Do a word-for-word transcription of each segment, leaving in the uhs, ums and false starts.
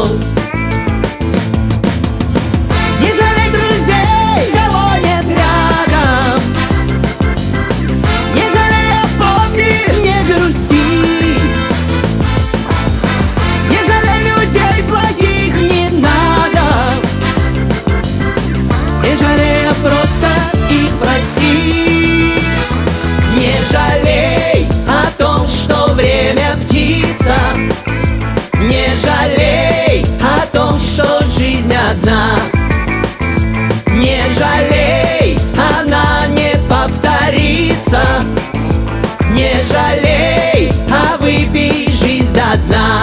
слез. Не жалей друзей, кого нет рядом. Не жалей, а помни, не грусти. Не жалей людей плохих, не надо. Не жалей, а просто их прости. Не жалей о том, что время птица. Не жалей о том, что жизнь одна. Не жалей, она не повторится. Не жалей, а выпей жизнь до дна.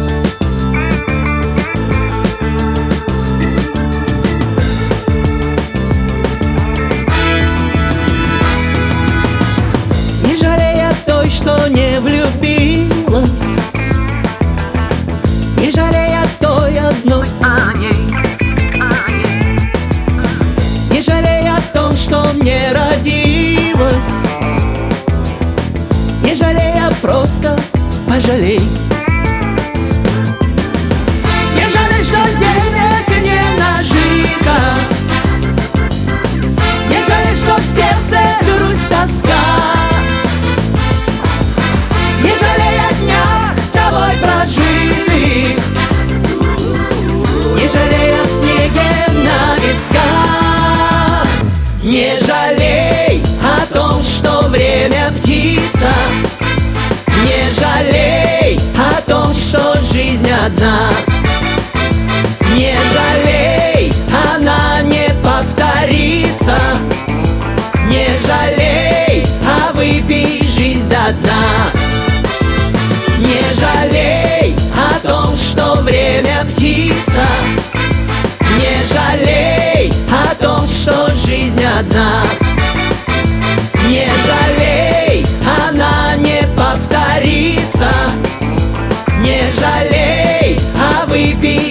Не жалей о той, что не влюбилась. Не жалей о той одной о ней. Не жалей о том, что не родилась. Не жалей, а просто пожалей. Не жалей, что денег не нажито. Не жалей, что в сердце грусть, тоска. Не жалей о днях тобой прожитых. Не жалей о снеге на висках. Не жалей о том, что время птица. Не жалей о том, что жизнь одна. Не жалей, она не повторится. Не жалей, а выпей жизнь до дна. Не жалей о том, что время птица. Не жалей о том, что жизнь одна. Не жалей, она не повторится. Не жалей, а выпей